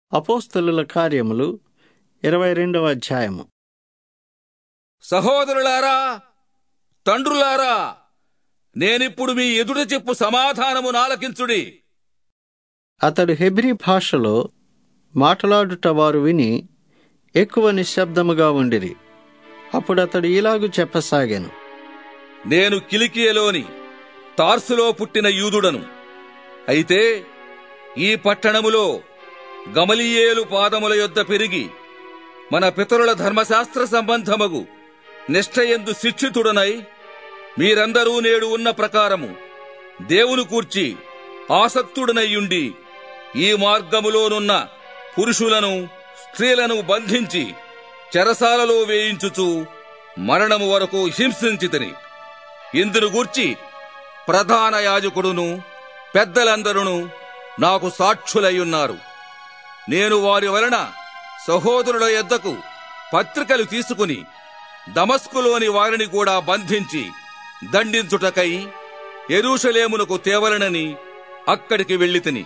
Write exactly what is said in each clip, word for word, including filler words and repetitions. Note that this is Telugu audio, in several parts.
అపోస్తలుల కార్యములు ఇరవై రెండవ అధ్యాయము. సహోదరులారా, తండ్రులారా, నేనిప్పుడు మీ ఎదుట చెప్పు సమాధానము నాలకించుడి. అతడు హెబ్రీ భాషలో మాట్లాడుట వారు విని ఎక్కువ నిశ్శబ్దముగా ఉండిరి. అప్పుడతడు ఇలాగు చెప్పసాగాను. నేను కిలికియలోని తార్సులో పుట్టిన యూదుడను. అయితే ఈ పట్టణములో గమలీయేలు పాదముల యొద్ద పెరిగి మన పితరుల ధర్మశాస్త్ర సంబంధమగు నిష్ఠయందు శిక్షితుడనై మీరందరూ నేడు ఉన్న ప్రకారము దేవుని కూర్చి ఆసక్తుడనయ్యుండి ఈ మార్గములోనున్న పురుషులను స్త్రీలను బంధించి చెరసాలలో వేయించుచు మరణము వరకు హింసించితిని. ఇందును గూర్చి ప్రధాన యాజకుడును పెద్దలందరూ నాకు సాక్షులయ్యున్నారు. నేను వారి వలన సహోదరుల యొద్దకు పత్రికలు తీసుకుని దమస్కులోని వారిని కూడా బంధించి దండించుటకై యెరూషలేమునకు తేవలనని అక్కడికి వెళ్ళితిని.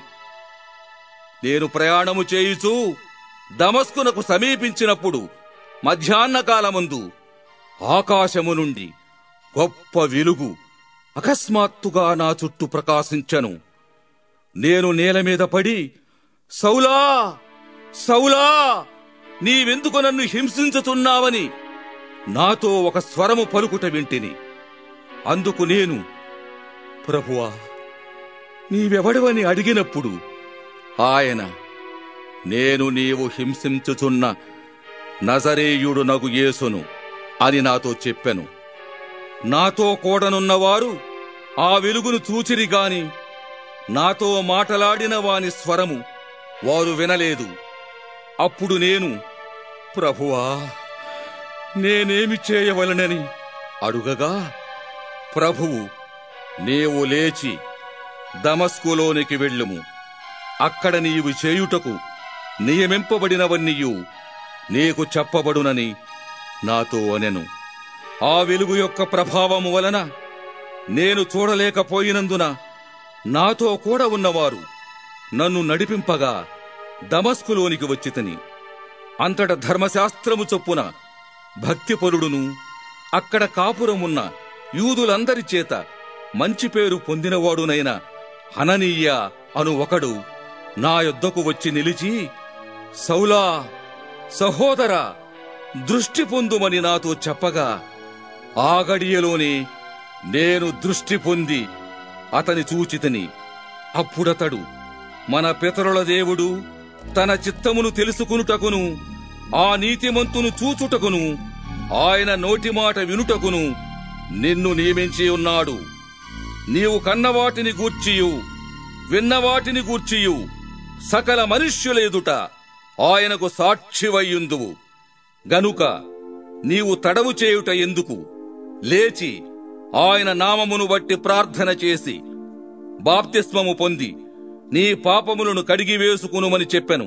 నేను ప్రయాణము చేయుచూ దమస్కునకు సమీపించినప్పుడు మధ్యాహ్నకాలమందు ఆకాశము నుండి గొప్ప వెలుగు అకస్మాత్తుగా నా చుట్టూ ప్రకాశించెను. నేను నేల మీద పడి, సౌలా, సౌలా, నీవెందుకు నన్ను హింసించుతున్నావని నాతో ఒక స్వరము పలుకుట వింటిని. అందుకు నేను, ప్రభువా, నీవెవడవని అడిగినప్పుడు ఆయన, నేను నీవు హింసించుచున్న నజరేయుడు నగు యేసును అని నాతో చెప్పెను. నాతో కూడనున్నవారు ఆ వెలుగును చూచిరి గాని నాతో మాటలాడిన వాని స్వరము వారు వినలేదు. అప్పుడు నేను, ప్రభువా, నేనేమి చేయవలనని అడుగగా, ప్రభువు, నీవు లేచి దమస్కులోనికి వెళ్ళుము. అక్కడ నీవు చేయుటకు నియమింపబడినవన్నీయు నీకు చెప్పబడునని నాతో అనెను. ఆ వెలుగు యొక్క ప్రభావము వలన నేను చూడలేకపోయినందున నాతో కూడా ఉన్నవారు నన్ను నడిపింపగా దమస్కులోనికి వచ్చితిని. అంతట ధర్మశాస్త్రము చొప్పున భక్తిపరుడును అక్కడ కాపురమున్న యూదులందరి చేత మంచి పేరు పొందినవాడునైన హననీయ అను ఒకడు నా యొద్దకు వచ్చి నిలిచి, సౌలా, సహోదరా, దృష్టి పొందుమని నాతో చెప్పగా, ఆ గడియలోనే నేను దృష్టి పొంది అతని చూచితిని. అప్పుడతడు, మన పితరుల దేవుడు తన చిత్తమును తెలుసుకునుటకును ఆ నీతిమంతును చూచుటకును ఆయన నోటి మాట వినుటకును నిన్ను నియమించి ఉన్నాడు. నీవు కన్నవాటిని గూర్చియు విన్నవాటిని గూర్చియు సకల మనుష్యుల ఎదుట ఆయనకు సాక్షివయ్యుందువు. గనుక నీవు తడవు చేయుట ఎందుకు? లేచి ఆయన నామమును బట్టి ప్రార్థన చేసి బాప్తిస్మము పొంది నీ పాపములను కడిగివేసుకునుమని చెప్పెను.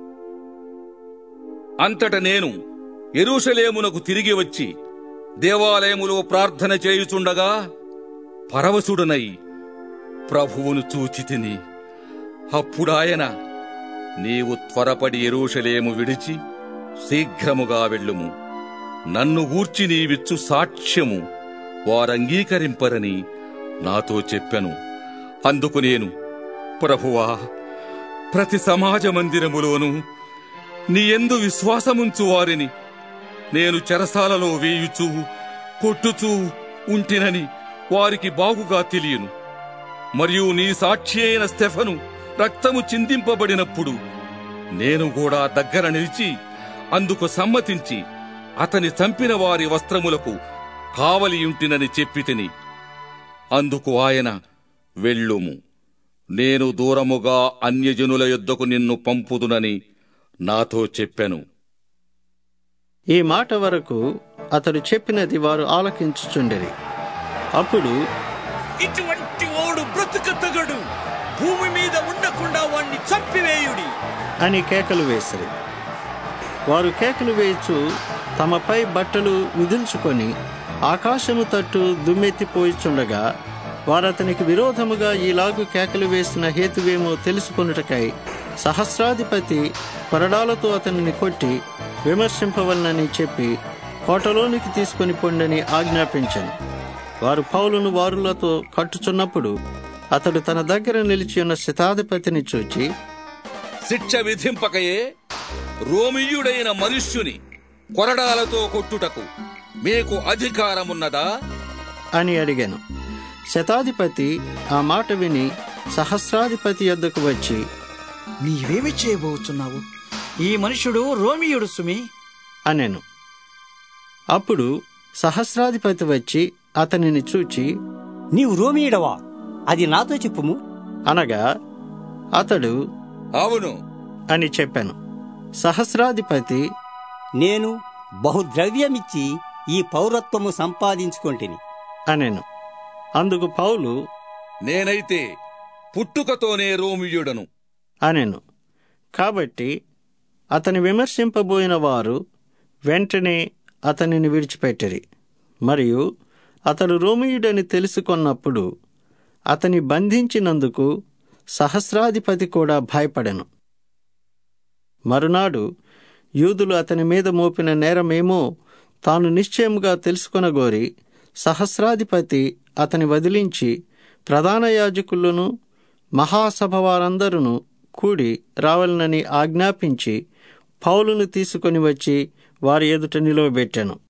అంతట నేను యెరూషలేమునకు తిరిగి వచ్చి దేవాలయములో ప్రార్థన చేయుచుండగా పరవశుడనై ప్రభువును చూచితిని. అప్పుడాయన, నీవు త్వరపడి యెరూషలేము విడిచి శీఘ్రముగా వెళ్ళుము. నన్ను గూర్చి నీవిచ్చు సాక్ష్యము వారంగీకరింపరని నాతో చెప్పెను. అందుకు నేను, ప్రభువా, ప్రతి సమాజ మందిరములోనూ నీ యందు విశ్వాసముంచు వారిని నేను చెరసాలలో వేయుచూ కొట్టుచూ ఉంటినని వారికి బాగుగా తెలియను. మరియు నీ సాక్షి అయిన స్టెఫను రక్తము చిందింపబడినప్పుడు నేను కూడా దగ్గర నిలిచి అందుకు సమ్మతించి అతని చంపిన వారి వస్త్రములకు కావలియుంటినని చెప్పితిని. అందుకు ఆయన, వెళ్ళుము, నేను దూరముగా అన్యజనుల యొద్దకు నిన్ను పంపుదునని నాతో చెప్పెను. ఈ మాట వరకు అతడు చెప్పినది వారు ఆలకించుచుండిరి. అప్పుడు, ఇటువంటి ఓడు బ్రతుకతగడు, భూమి మీద ఉండకుండా వాణ్ణి చంపివేయుడి అని కేకలు వేసిరి. వారు కేకలు వేయచు తమపై బట్టలు విదిల్చుకొని ఆకాశము తట్టు దుమ్మెత్తిపోయిచుండగా వారతనికి విరోధముగా ఈలాగు కేకలు వేసిన హేతువేమో తెలుసుకొనుటకై సహస్రాధిపతి కొరడాలతో అతనిని కొట్టి విమర్శింపవలనని చెప్పి కోటలోనికి తీసుకొని పొండని ఆజ్ఞాపించాను. వారు పౌలును వారులతో కట్టుచున్నప్పుడు అతడు తన దగ్గర నిలిచి ఉన్న శతాధిపతిని చూచి, శిక్ష విధింపకయే రోమియుడైన మనుష్యుని కొరడాలతో కొట్టుటకు మీకు అధికారమున్నదా అని అడిగాను. శతాధిపతి ఆ మాట విని సహస్రాధిపతి యొద్దకు వచ్చి, నీవేమి చేయబోతున్నావు? ఈ మనుషుడు రోమియుడు సుమి అనెను. అప్పుడు సహస్రాధిపతి వచ్చి అతనిని చూచి, నీవు రోమియుడవా? అది నాతో చెప్పుము అనగా అతడు అవును అని చెప్పాను. సహస్రాధిపతి, నేను బహుద్రవ్యమిచ్చి ఈ పౌరత్వము సంపాదించుకొంటిని అనెను. అందుకు పౌలు, నేనైతే పుట్టుకతోనే రోమియుడను అనెను. కాబట్టి అతని విమర్శింపబోయిన వారు వెంటనే అతనిని విడిచిపెట్టిరి. మరియు అతడు రోమియుడని తెలుసుకొన్నప్పుడు అతని బంధించినందుకు సహస్రాధిపతి కూడా భయపడెను. మరునాడు యూదులు అతని మీద మోపిన నేరమేమో తాను నిశ్చయముగా తెలుసుకొనగోరి సహస్రాధిపతి అతని వదిలించి ప్రధాన యాజకులను మహాసభ వారందరూ కూడి రావాలనని ఆజ్ఞాపించి పౌలును తీసుకొని వచ్చి వారి ఎదుట నిలువబెట్టెను.